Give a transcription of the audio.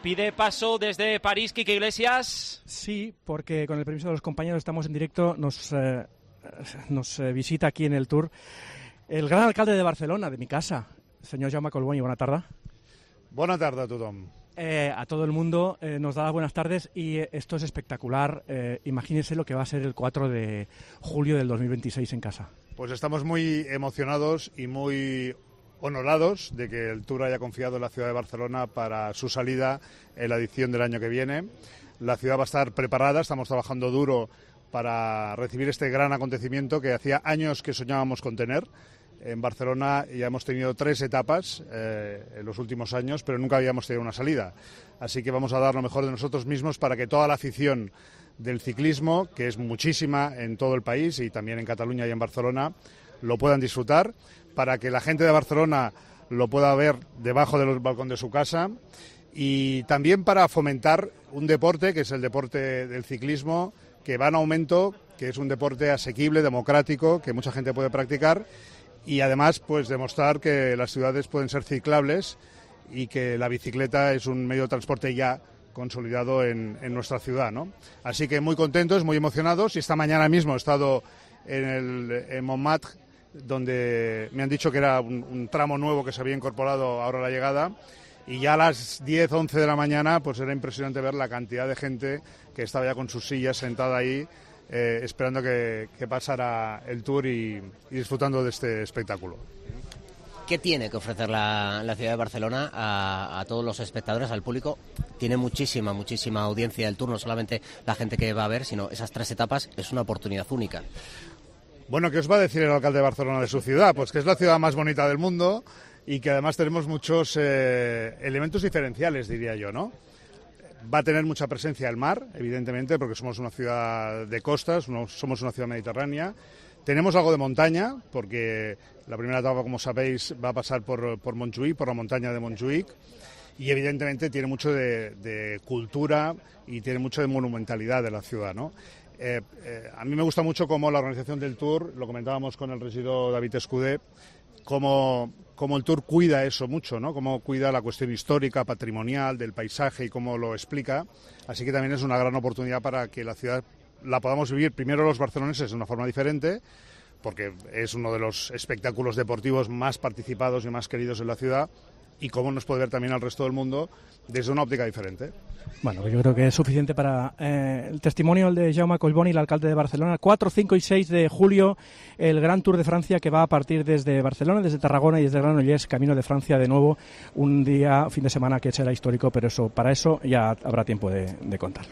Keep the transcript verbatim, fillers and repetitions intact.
Pide paso desde París, Quique Iglesias. Sí, porque con el permiso de los compañeros estamos en directo, nos, eh, nos eh, visita aquí en el Tour el gran alcalde de Barcelona, de mi casa, señor Jaume Collboni. Buena tarde. Buena tarde a tothom. Eh, a todo el mundo eh, nos da las buenas tardes y eh, esto es espectacular. Eh, imagínense lo que va a ser el cuatro de julio del dos mil veintiséis en casa. Pues estamos muy emocionados y muy honorados de que el Tour haya confiado en la ciudad de Barcelona para su salida en la edición del año que viene. La ciudad va a estar preparada, estamos trabajando duro para recibir este gran acontecimiento que hacía años que soñábamos con tener. En Barcelona ya hemos tenido tres etapas eh, en los últimos años, pero nunca habíamos tenido una salida. Así que vamos a dar lo mejor de nosotros mismos para que toda la afición del ciclismo, que es muchísima en todo el país y también en Cataluña y en Barcelona, lo puedan disfrutar, para que la gente de Barcelona lo pueda ver debajo del balcón de su casa y también para fomentar un deporte, que es el deporte del ciclismo, que va en aumento, que es un deporte asequible, democrático, que mucha gente puede practicar y además pues demostrar que las ciudades pueden ser ciclables y que la bicicleta es un medio de transporte ya consolidado en, en nuestra ciudad, ¿no? Así que muy contentos, muy emocionados y esta mañana mismo he estado en, el, en Montmartre, donde me han dicho que era un, un tramo nuevo que se había incorporado ahora a la llegada y ya a las diez, once de la mañana pues era impresionante ver la cantidad de gente que estaba ya con sus sillas sentada ahí eh, esperando que, que pasara el Tour y, y disfrutando de este espectáculo. ¿Qué tiene que ofrecer la, la ciudad de Barcelona a, a todos los espectadores, al público? Tiene muchísima, muchísima audiencia el Tour, no solamente la gente que va a ver, sino esas tres etapas, es una oportunidad única. Bueno, ¿qué os va a decir el alcalde de Barcelona de su ciudad? Pues que es la ciudad más bonita del mundo y que además tenemos muchos eh, elementos diferenciales, diría yo, ¿no? Va a tener mucha presencia el mar, evidentemente, porque somos una ciudad de costas, no, somos una ciudad mediterránea. Tenemos algo de montaña, porque la primera etapa, como sabéis, va a pasar por, por Montjuïc, por la montaña de Montjuïc. Y evidentemente tiene mucho de, de cultura y tiene mucho de monumentalidad de la ciudad, ¿no? Eh, eh, a mí me gusta mucho cómo la organización del Tour, lo comentábamos con el regidor David Escudé, cómo, cómo el Tour cuida eso mucho, ¿no? Cómo cuida la cuestión histórica, patrimonial, del paisaje y cómo lo explica. Así que también es una gran oportunidad para que la ciudad la podamos vivir primero los barceloneses de una forma diferente, porque es uno de los espectáculos deportivos más participados y más queridos en la ciudad, y cómo nos puede ver también al resto del mundo desde una óptica diferente. Bueno, yo creo que es suficiente para eh, el testimonio de Jaume Collboni, el alcalde de Barcelona. cuatro, cinco y seis de julio, el Gran Tour de Francia, que va a partir desde Barcelona, desde Tarragona y desde Granollers, camino de Francia de nuevo, un día, fin de semana que será histórico, pero eso para eso ya habrá tiempo de, de contar.